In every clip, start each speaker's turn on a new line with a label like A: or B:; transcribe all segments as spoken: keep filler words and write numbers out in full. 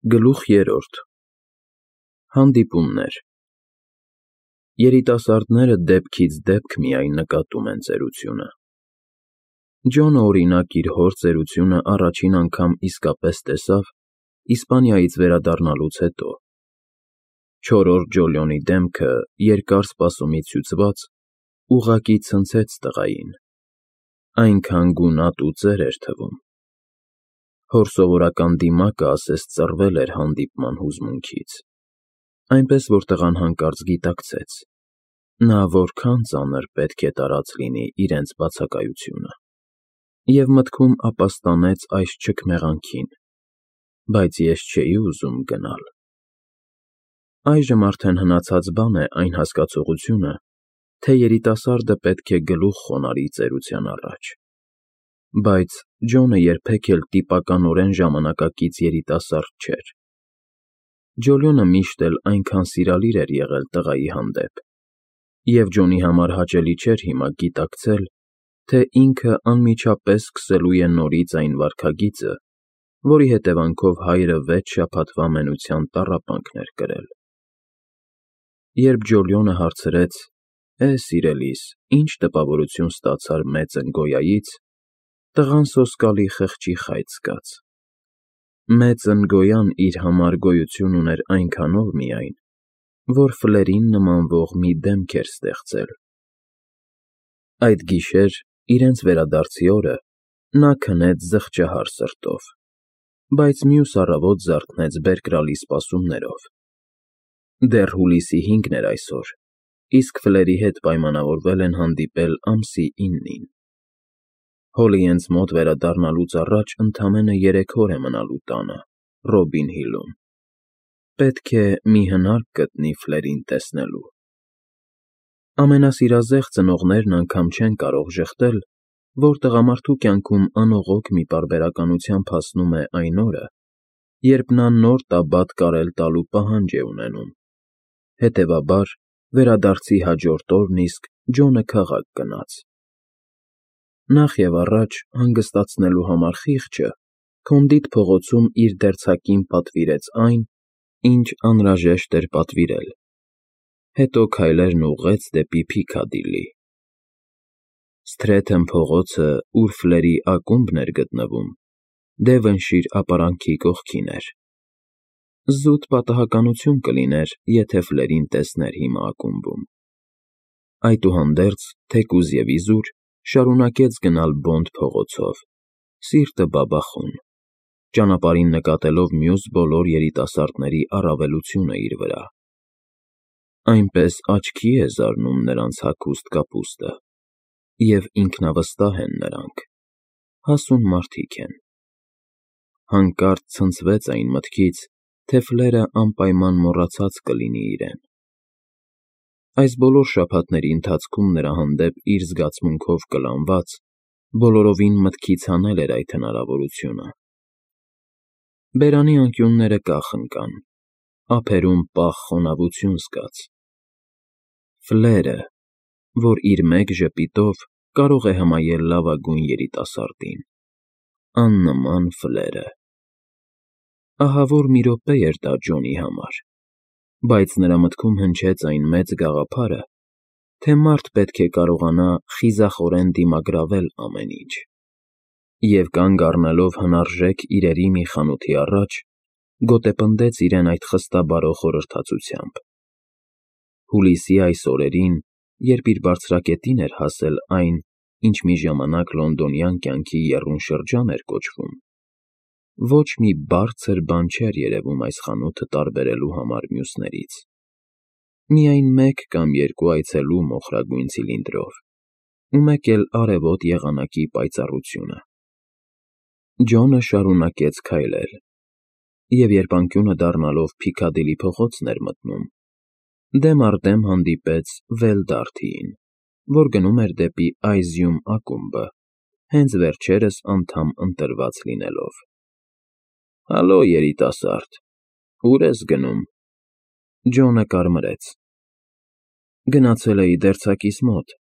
A: Գլուխ երրորդ Հանդիպումներ Երիտասարդները դեպքից դեպք միայն նկատում են ծերությունը։ Ջոնը, օրինակ, իր հոր ծերությունը առաջին անգամ իսկապես տեսավ Իսպանիայից վերադառնալուց հետո։ Չորրորդ Ջոլիոնի դեմքը, երկար սպասումից հյուծված, ուղղակի ցնցեց տղային, այնքան գունատ ու ծեր էր թվում։ Հոր սովորական դիմակը ասես ծռվել էր հանդիպման հուզմունքից, այնպես որ տղան հանկարծ գիտակցեց. նա որքան ծանր պետք է տարած լինի իրենց բացակայությունը, և մտքում ապաստանեց այս չքմեղանքին, բայց ես չէի ուզում գնալ։ Այժմ արդեն հնացած բան է այն հասկացողությունը, թե երիտասարդը պետք է գլուխ խոնարհի ծերության առաջ, բայց Ջոնը երբեք էլ տիպականորեն ժամանակակից երիտասարդ չէր։ Ջոլիոնը միշտ էլ այնքան սիրալիր էր եղել տղայի հանդեպ, և Ջոնի համար հաճելի չէր հիմա գիտակցել, թե ինքը անմիջապես սկսելու է նորից այն վարքագիծը, որի հետևանքով հայրը վեց շաբաթվա մենության տառապանքն էր կրել։ Երբ Ջոլիոնը հարցրեց. «Է, սիրելիս, ի՞նչ տպավորություն ստացար մեծ Ընգոյայից», տղան սոսկալի խղճի խայծ զգաց։ Մեծ Ընգոյան իր համար գոյություն ուներ այնքանով միայն, որ ֆլերին նմանվող մի դեմք էր ստեղծել։ Այդ գիշեր, իրենց վերադարձի օրը, նա քնեց զղջահար սրտով, բայց մյուս առավոտ զարթնեց բերկրալի սպասումներով։ Դեռ հուլիսի հինգն էր այսօր, իսկ ֆլերի հետ պայմանավորվել են հանդիպել ամսի իննին։ Հոլիենց մոտ վերադառնալուց առաջ ընդամենը երեք օր է մնալու տանը, Ռոբին Հիլում։ Պետք է մի հնարք գտնի ֆլերին տեսնելու։ Ամենասիրազեղ ծնողներն անգամ չեն կարող ժխտել, որ տղամարդու կյանքում անողոք մի պարբերականությամբ հասնում է այն օրը, երբ նա նոր տաբատ կարել տալու պահանջ է ունենում։ Հետևաբար, վերադարձի հաջորդ օրն իսկ Ջոնը քաղաք գնաց։ Նախ և առաջ, հանգստացնելու համար խիղճը, Քոնդիթ փողոցում իր դերձակին պատվիրեց այն, ինչ անհրաժեշտ էր պատվիրել, հետո քայլերն ուղղեց դեպի Փիքադիլլի։ Սթրեթեն փողոցը, ուր ֆլերի ակումբն էր գտնվում, Դևընշիր ապարանքի կողքին էր։ Զուտ պատահականություն կլիներ, եթե ֆլերին տեսներ հիմա ակումբում։ Այդուհանդերձ, թեկուզ և իզուր, շարունակեց գնալ Բոնդ փողոցով, սիրտը բաբախում, ճանապարհին նկատելով մյուս բոլոր երիտասարդների առավելությունը իր վրա։ Այնպես աչքի է զարնում նրանց հագուստ կապուստը, և ինքնավստահ են նրանք, հասուն մարդիկ են։ Հանկարծ ցնցվեց այն մտքից, թե ֆլերը անպայման մոռացած կլինի իրեն։ Այս բոլոր շաբաթների ընթացքում նրա հանդեպ իր զգացմունքով կլանված, բոլորովին մտքից հանել էր այդ հնարավորությունը։ Բերանի անկյունները կախ ընկան, ափերում պաղ խոնավություն զգաց։ Ֆլերը, որ իր մեկ ժպիտով կարող է հմայել լավագույն երիտասարդին, աննման ֆլերը։ Ահավոր մի րոպե էր դա Ջոնի համար, բայց նրա մտքում հնչեց այն մեծ գաղափարը, թե մարդ պետք է կարողանա խիզախորեն դիմագրավել ամեն ինչ, և կանգ առնելով հնարժեք իրերի մի խանութի առաջ, գոտեպնդեց իրեն այդ խստաբարո խորհրդածությամբ։ Հուլիսի այս օրերին, երբ իր բարձրակետին էր հասել այն, ինչ մի ժամանակ լոնդոնյան կյանքի եռուն շրջան էր կոչվում, ոչ մի բարձր բան չէր երևում այս խանութը տարբերելու համար մյուսներից։ Միայն մեկ կամ երկու այցելու մոխրագույն ցիլինդրով, ու մեկ էլ արևոտ եղանակի պայծառությունը։ Ջոնը շարունակեց քայլել, և երբ անկյունը դառնալով Փիքադիլլի փողոցն էր մտնում, դեմ առ դեմ հանդիպեց Վեյլդարթիին, որ գնում էր դեպի Այզյում ակումբը, հենց վերջերս անդամ ընտրված լինելով։ «Հալո, երիտասարդ, ո՞ւր ես գնում»։ Ջոնը կարմրեց։ Գնացել էի դերձակիս մոտ։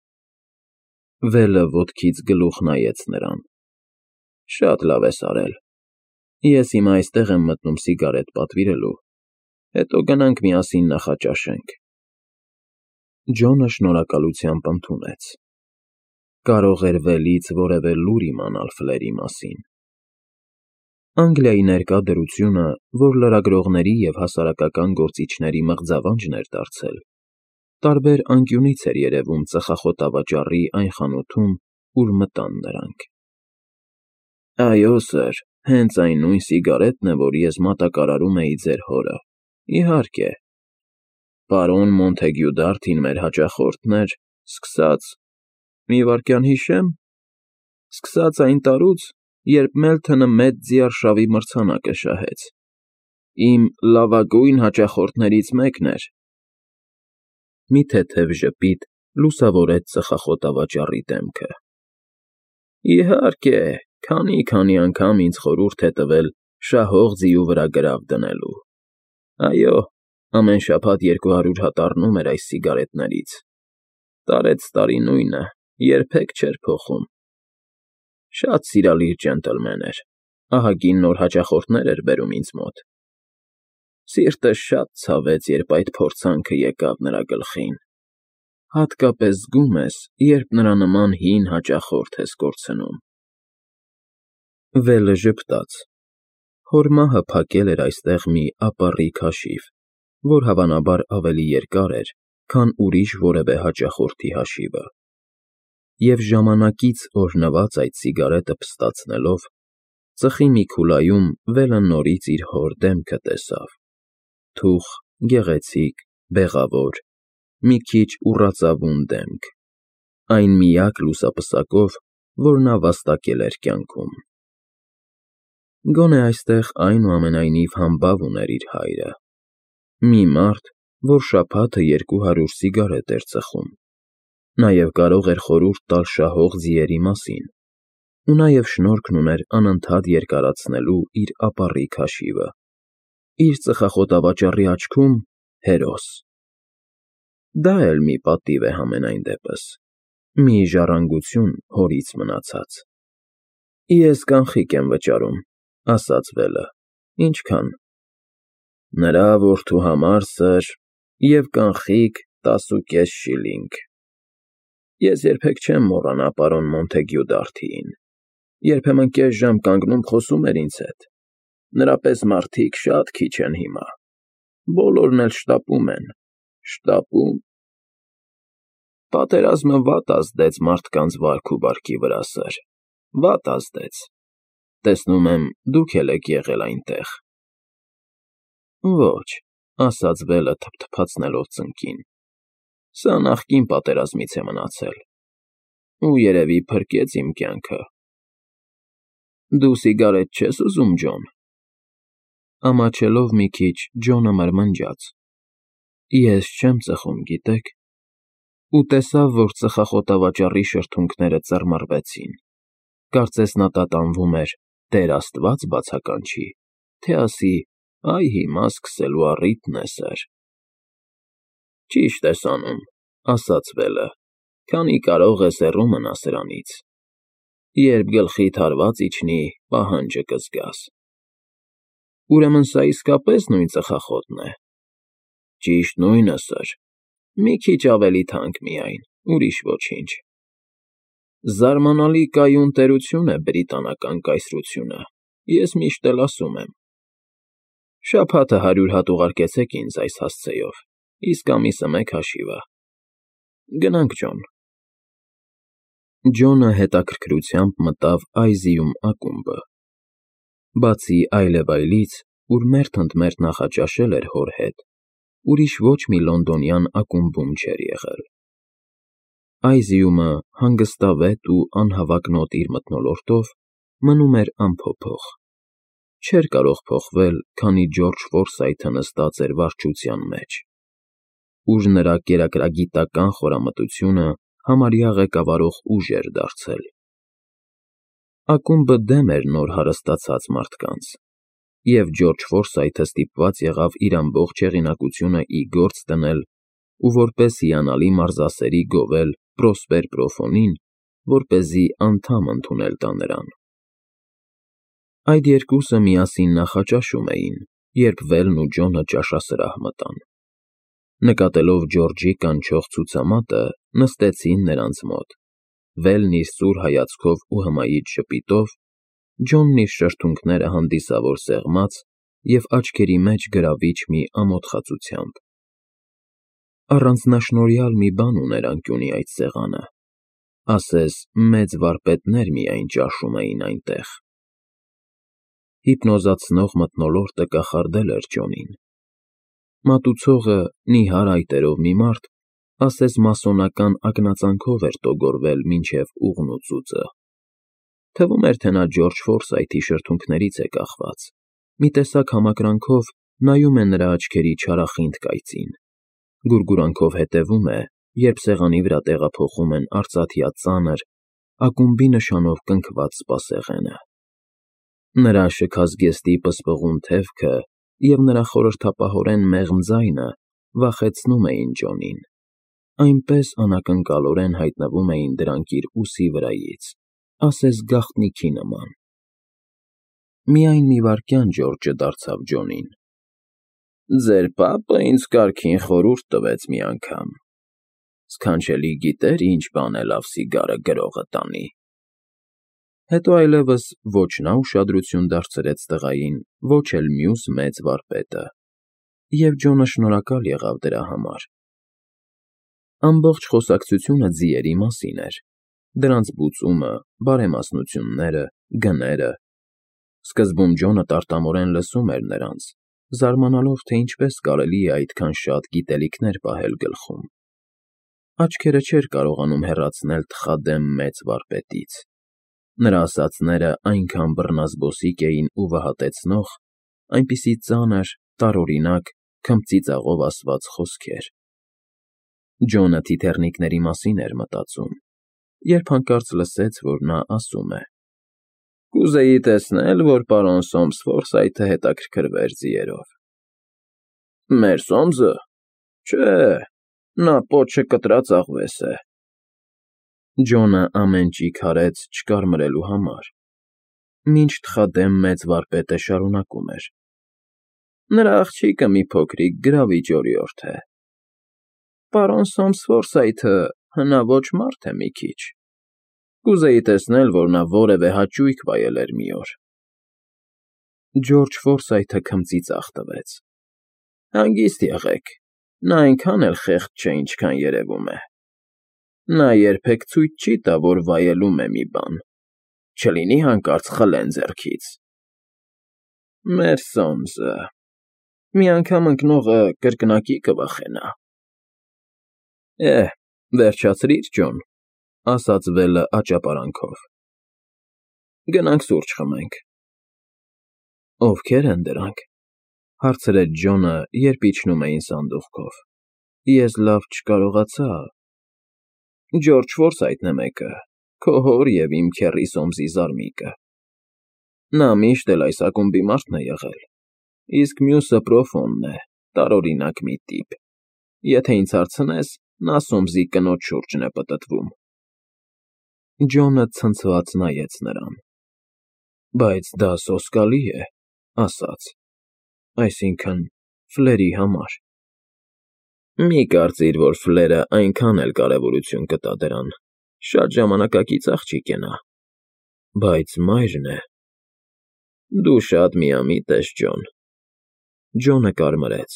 A: Վելը ոտքից գլուխ նայեց նրան։ Շատ լավ ես արել։ Ես հիմա այստեղ եմ մտնում սիգարետ պատվիրելու, հետո գնանք միասին նախաճաշենք։ Ջոնը շնորհակալությամբ ընդունեց։ Կարող էր վելից որևէ լուր իմանալ Ֆլերի մասին։ Անգլիայի ներկա դրությունը, որ լրագրողների և հասարակական գործիչների մղձավանջն էր դարձել, տարբեր անկյունից էր երևում ծխախոտավաճառի այն խանութում, ուր մտան նրանք։ Այո, սըր, հենց այն նույն սիգարետն է, որ ես մատակարարում էի ձեր հորը, իհարկե։ Պարոն Մոնթեգյու Դարթին մեր հաճախորդն էր, սկսած… Մի վայրկյան հիշեմ… Սկսած այն տարուց, երբ Մելթոնը մեծ ձիարշավի մրցանակը շահեց։ Իմ լավագույն հաճախորդներից մեկն էր… Մի թեթև ժպիտ լուսավորեց ծխախոտավաճառի դեմքը։ Իհարկե, քանի՜֊քանի անգամ ինձ խորհուրդ է տվել շահող ձիու վրա գրավ դնելու։ Այո, ամեն շաբաթ երկու հարյուր հատ առնում էր այս սիգարետներից։ Տարեցտարի նույնը, երբեք չէր փոխում։ Շատ սիրալիր ջենտլմեն էր, ահագին նոր հաճախորդներ էր բերում ինձ մոտ։ Սիրտս շատ ցավեց, երբ այդ փորձանքը եկավ նրա գլխին։ Հատկապես զգում ես, երբ նրա նման հին հաճախորդ ես կորցնում։ Վելը ժպտաց։ Հոր մահը փակել էր այստեղ մի ապառիկ հաշիվ, որ հավանաբար ավելի երկար էր, քան ուրիշ որևէ հաճախորդի հաշիվը։ Եվ ժամանակից օրհնված այդ սիգարետը փստացնելով, ծխի մի քուլայում Վելը նորից իր հոր դեմքը տեսավ։ Թուխ, գեղեցիկ, բեղավոր, մի քիչ ուռածավուն դեմք, այն միակ լուսապսակով, որ նա վաստակել էր կյանքում։ Գոնե այստեղ այնուամենայնիվ համբավ ուներ իր հայրը։ Մի մարդ, որ շաբաթը երկու հարյուր սիգարետ էր ծխում։ Նաև կարող էր խորհուրդ տալ շահող ձիերի մասին, ու նաև շնորհքն ուներ անընդհատ երկարացնելու իր ապառիկ հաշիվը։ Իր ծխախոտավաճառի աչքում հերոս։ Դա էլ մի պատիվ է համենայն դեպս, մի ժառանգություն հորից մնացած։ Ես կանխիկ եմ վճարում, ասաց Վելը։ Ինչքան։ Նրա որդու համար, սըր, և կանխիկ տասուկես շիլինգ։ Ես երբեք չեմ մոռանա պարոն Մոնթեգյու Դարթիին։ Երբեմն կես ժամ կանգնում խոսում էր ինձ հետ։ Նրա պես մարդիկ շատ քիչ են հիմա։ Բոլորն էլ շտապում են, շտապում… Պատերազմը վատ ազդեց մարդկանց վարք ու բարքի վրա, սըր, վատ ազդեց։ Տեսնում եմ, դուք էլ եք եղել այնտեղ։ Ոչ, ասաց Վելը թփթփացնելով ծնկին։ Սա նախկին պատերազմից է մնացել։ Ու երևի փրկեց իմ կյանքը։ Դու սիգարետ չես ուզում, Ջոն։ Ամաչելով մի քիչ, Ջոնը մրմնջաց. Ես չեմ ծխում, գիտեք։ Ու տեսավ, որ ծխախոտավաճառի շրթունքները ծռմռվեցին։ Կարծես նա տատանվում էր «Տեր Աստված բացականչի», թե ասի «Այ հիմա սկսելու առիթն է, սըր»։ Ճիշտ ես անում, ասաց Վելը, քանի կարող ես հեռու մնա սրանից։ Երբ գլխիդ հարված իջնի, պահանջը կզգաս։ Ուրեմն սա իսկապես նույն ծխախոտն է։ Ճիշտ նույնը, սըր, մի քիչ ավելի թանկ միայն, ուրիշ ոչինչ։ Զարմանալի կայուն տերություն է բրիտանական կայսրությունը, ես միշտ էլ ասում եմ։ Շաբաթը հարյուր հատ ուղարկեցեք ինձ այս հասցեով, իսկ ամիսը մեկ հաշիվը։ Գնանք, Ջոն։ Ջոնը հետաքրքրությամբ մտավ Այզիում ակումբը։ Բացի այլևայլից, ուր մերթընդմերթ նախաճաշել էր հոր հետ, ուրիշ ոչ մի լոնդոնյան ակումբում չէր եղել։ Այզիումը, հանգստավետ ու անհավակնոտ իր մթնոլորտով, մնում էր անփոփոխ։ Չէր կարող փոխվել, քանի Ջորջ Ֆորսայթը նստած էր վարչության մեջ, ուր նրա կերակրագիտական խորամտությունը համարյա ղեկավարող ուժ էր դարձել։ Ակումբը դեմ էր նոր հարստացած մարդկանց, և Ջորջ Ֆորսայթը ստիպված եղավ իր ամբողջ հեղինակությունը ի գործ դնել ու որպես հիանալի մարզասերի գովել Պրոսպեր Պրոֆոնին, որպեսզի անդամ ընդունել տա նրան։ Այդ երկուսը միասին նախաճաշում էին, երբ Վելն ու Ջոնը ճաշասրահ մտան։ Նկատելով Ջորջի կանչող ցուցամատը, նստեցին նրանց մոտ, Վելն իր սուր հայացքով ու հմայիչ ժպիտով, Ջոնն իր շրթունքները հանդիսավոր սեղմած և աչքերի մեջ գրավիչ մի ամոթխածությամբ։ Առանձնաշնորհյալ մի բան ուներ անկյունի այդ սեղանը, ասես մեծ վարպետներ միայն ճաշում էին այնտեղ։ Հիպնոզացնող մթնոլորտը կախարդել էր Ջոնին։ Մատուցողը, նիհար այտերով մի մարդ, ասես մասոնական ակնածանով էր տոգորվել մինչև ուղն ու ծուծը։ Թվում էր, թե նա Ջորջ Ֆորսայթի շրթունքներից է կախված, մի տեսակ համակրանքով նայում է նրա աչքերի չարախինդ կայծին, գուրգուրանքով հետևում է, երբ սեղանի վրա տեղափոխում են արծաթյա ծանր, ակումբի նշանով կնքված սպասեղենը։ Նրա շքազգեստի պսպղուն թևքը և նրա խորհրդապահորեն մեղմ ձայնը վախեցնում էին Ջոնին, այնպես անակնկալորեն հայտնվում էին դրանք իր ուսի վրայից, ասես գաղտնիքի նման։ Միայն մի վայրկյան Ջորջը դարձավ Ջոնին. «Ձեր պապը ինձ կարգին խորհուրդ տվեց մի անգամ. սքանչելի գիտեր ինչ բան է լավ սիգարը գրողը տանի»։ Հետո այլևս ոչ նա ուշադրություն դարձրեց տղային, ոչ էլ մյուս մեծ վարպետը, և Ջոնը շնորհակալ եղավ դրա համար։ Ամբողջ խոսակցությունը ձիերի մասին էր, դրանց բուծումը, բարեմասնությունները, գները։ Սկզբում Ջոնը տարտամորեն լսում էր նրանց, զարմանալով, թե ինչպես կարելի է այդքան շատ գիտելիքներ պահել գլխում։ Աչքերը չէր կարողանում հեռացնել թխադեմ մեծ վարպետից։ Նրա ասածները այնքան բռնազբոսիկ էին ու վհատեցնող, այնպիսի ծանր, տարօրինակ, քմծիծաղով ասված խոսքեր։ Ջոնը թիթեռնիկների մասին էր մտածում, երբ հանկարծ լսեց, որ նա ասում է. «Կուզեի տեսնել, որ պարոն Սոմս Ֆորսայթը հետաքրքրվեր ձիերով»։ «Մեր Սոմսը։ Չէ, նա պոչը կտրած աղվես է»։ Ջոնը ամեն ճիգ արեց չկարմրելու համար, մինչ թխադեմ մեծ վարպետը շարունակում էր. «Նրա աղջիկը մի փոքրիկ գրավիչ օրիորդ է։ Պարոն Սոմս Ֆորսայթը հնաոճ մարդ է մի քիչ։ Կուզեի տեսնել, որ նա որևէ հաճույք վայելեր մի օր»։ Ջորջ Ֆորսայթը քմծիծաղ տվեց. «Հանգիստ եղեք, նա այնքան էլ խեղճ չէ, ինչքան երևում է։ Նա երբեք ցույց չի տա, որ վայելում է մի բան, չլինի հանկարծ խլեն ձեռքից։ Մեր Սոմսը… մի անգամ ընկնողը կրկնակի կվախենա»։ «Էհ, վերջացրիր, Ջոն», ասաց Վելը աճապարանքով։ «Գնանք սուրճ խմենք»։ «Ովքեր են դրանք», հարցրեց Ջոնը, երբ իջնում էին սանդուղքով։ «Ես լավ չկարողացա»։ «Ջորջ Ֆորսայթն է մեկը, քո հոր և իմ քեռի Սոմսի զարմիկը։ Նա միշտ էլ այս ակումբի մարդն է եղել, իսկ մյուսը Պրոֆոնն է, տարօրինակ մի տիպ։ Եթե ինձ հարցնես, նա Սոմսի կնոջ շուրջն է պտտվում»։ Ջոնը ցնցված նայեց նրան։ «Բայց դա սոսկալի է», ասաց, «այսինքն՝ Ֆլերի համար»։ «Մի կարծիր, որ Ֆլերը այնքան էլ կարևորություն կտա դրան, շատ ժամանակակից աղջիկ է նա»։ «Բայց մայրն է»։ «Դու շատ միամիտ ես, Ջոն»։ Ջոնը կարմրեց։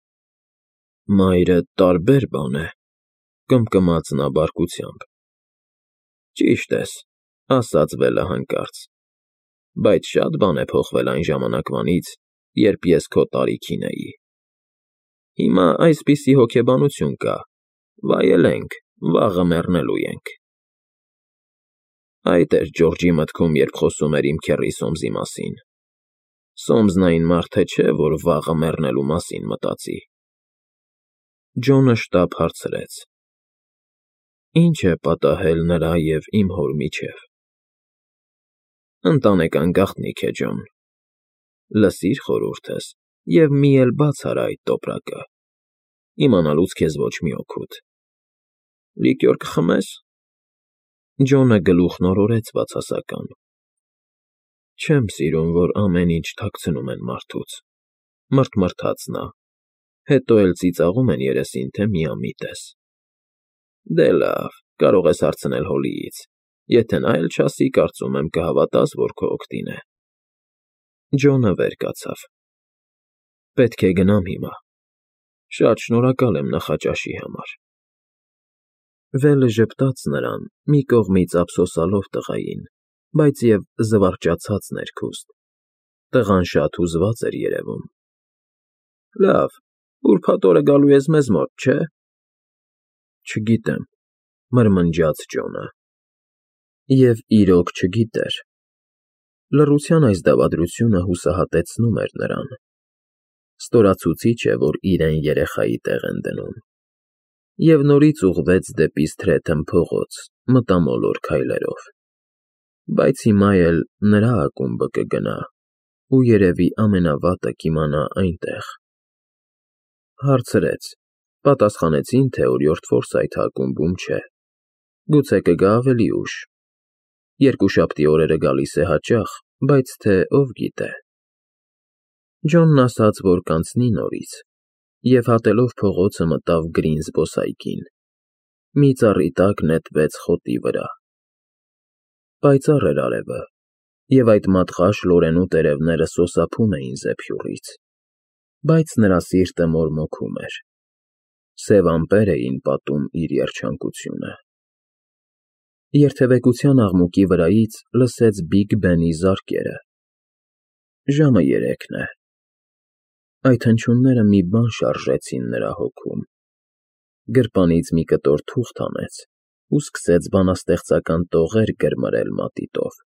A: «Մայրը տարբեր բան է», կմկմաց նա բարկությամբ։ «Ճիշտ ես», ասաց Վելը հանկարծ, «բայց շատ բան է փոխվել այն ժամանակվանից, երբ ես քո տարիքին էի։ Հիմա այսպիսի հոգեբանություն կա. վայելենք, վաղը մեռնելու ենք։ Այդ էր Ջորջի մտքում, երբ խոսում էր իմ քեռի Սոմսի մասին։ Սոմսն այն մարդը չէ, որ վաղը մեռնելու մասին մտածի»։ Ջոնը շտապ հարցրեց. «Ինչ է պատահել նրա և իմ հոր միջև»։ «Ընտանեկան գաղտնիք է, Ջոն։ Լսիր խորհուրդս և մի էլ բաց արա այդ տոպրակը, իմանալուց քեզ ոչ մի օգուտ։ Լիկյոր կխմե՞ս»։ Ջոնը գլուխն օրորեց բացասական։ Չեմ սիրում, որ ամեն ինչ թաքցնում են մարդուց, մռթմռթաց նա, հետո էլ ծիծաղում են երեսին, թե միամիտ ես։ Դե լավ, կարող ես հարցնել Հոլիից, եթե նա էլ չասի, կարծում եմ կհավատաս, որ քո օգտին է։ Ջոնը վեր կացավ։ Պետք է գնամ հիմա։ Շատ շնորհակալ եմ նախաճաշի համար։ Վելը ժպտաց նրան, մի կողմից ափսոսալով տղային, բայց և զվարճացած ներքուստ։ Տղան շատ հուզված էր երևում։ Լավ, ուրբաթ օրը գալու ես մեզ մոտ, չէ՞։ Չգիտեմ, մրմնջաց Ջոնը։ Եվ իրոք չգիտեր։ Լռության այս դավադրությունը հուսահատեցնում էր նրան։ Ստորացուցիչ է, որ իրեն երեխայի տեղ են դնում։ Եվ նորից ուղղվեց դեպի Սթրեթըմ փողոց, մտամոլոր քայլերով։ Բայց հիմա էլ նրա ակումբը կգնա, ու երևի ամենավատը կիմանա այնտեղ։ Հարցրեց. պատասխանեցին, թե օրիորդ Ֆորսայթը ակումբում չէ։ Գուցե կգա ավելի ուշ։ Երկուշաբթի օրերը գալիս է հաճախ, բայց թե ով գիտե։ Ջոնն ասաց, որ կանցնի նորից, և հատելով փողոցը մտավ Գրին զբոսայգին։ Մի ծառի տակ նետվեց խոտի վրա։ Պայծառ էր արևը, և այդ մատղաշ լորենու տերևները սոսափում էին զեփյուռից, բայց նրա սիրտը մորմոքում էր։ Սև ամպեր էին պատում իր երջանկությունը։ Երթևեկության աղմուկի վրայից լսեց Բիգ Բենի զարկերը։ Ժամը երեքն է։ Այդ հնչյունները մի բան շարժեցին նրա հոգում։ Գրպանից մի կտոր թուղթ հանեց ու սկսեց բանաստեղծական տողեր գրմռել մատիտով։